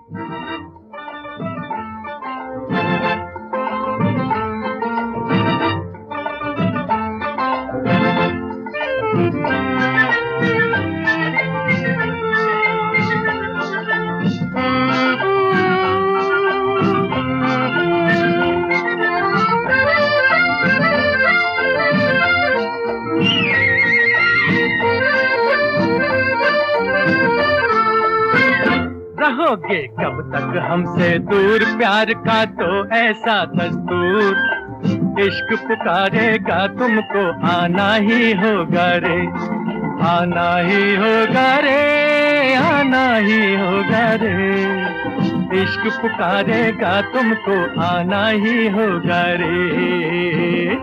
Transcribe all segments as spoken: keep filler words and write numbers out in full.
रहोगे कब तक हमसे दूर, प्यार का तो ऐसा दस्तूर। इश्क पुकारेगा तुमको, आना ही होगा रे, आना ही होगा रे, आना ही होगा रे। इश्क पुकारेगा तुमको, आना ही होगा रे।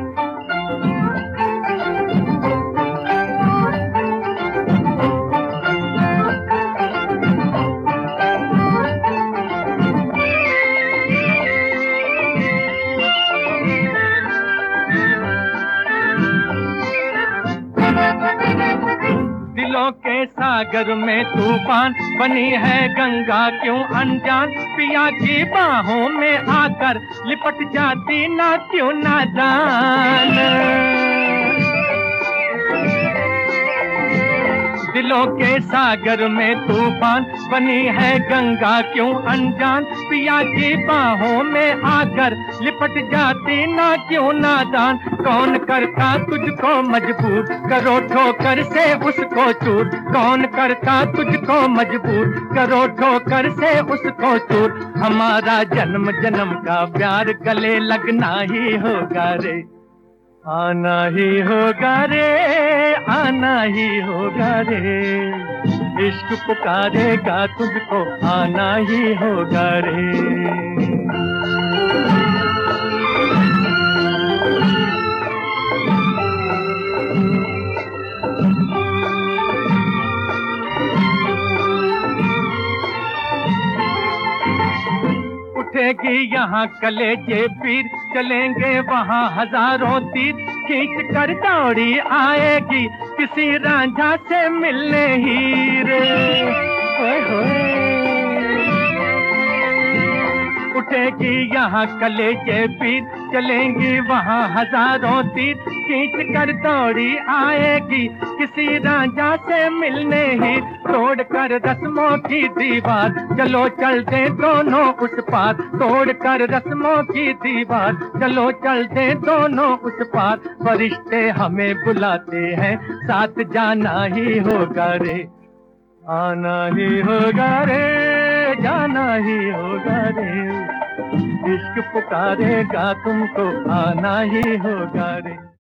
दिलों के सागर में तूफान बनी है गंगा क्यों अनजान, पिया की बाहों में आकर लिपट जाती ना क्यों नादान। दिलों के सागर में तूफान बनी है गंगा क्यों अनजान, पिया की बाहों में आकर लिपट जाती ना क्यों नादान। कौन करता तुझको मजबूर, करो ठोकर से उसको चूर। कौन करता तुझको मजबूर, करो ठोकर से उसको चूर। हमारा जन्म जन्म का प्यार गले लगना ही होगा रे, आना ही होगा रे, आना ही होगा रे। इश्क पुकारेगा तुझको, आना ही होगा रे। उठेगी यहाँ कलेजे पीर, चलेंगे वहाँ हजारों तीर। खींच कर दौड़ी आएगी किसी रांझा से मिलने हीर। ओए होए उठेगी यहाँ कलेजे पीर, चलेंगी वहाँ हजारों तीर। खींच कर दौड़ी आएगी किसी रांझा से मिलने ही। तोड़ कर रस्मों की दीवार, चलो चलते दोनों उस पार। तोड़ कर रस्मों की दीवार, चलो चलते दोनों उस पार। फरिश्ते हमें बुलाते हैं, साथ जाना ही होगा रे, आना ही होगा रे, जाना ही होगा रे। इश्क पुकारेगा तुमको, आना ही होगा रे।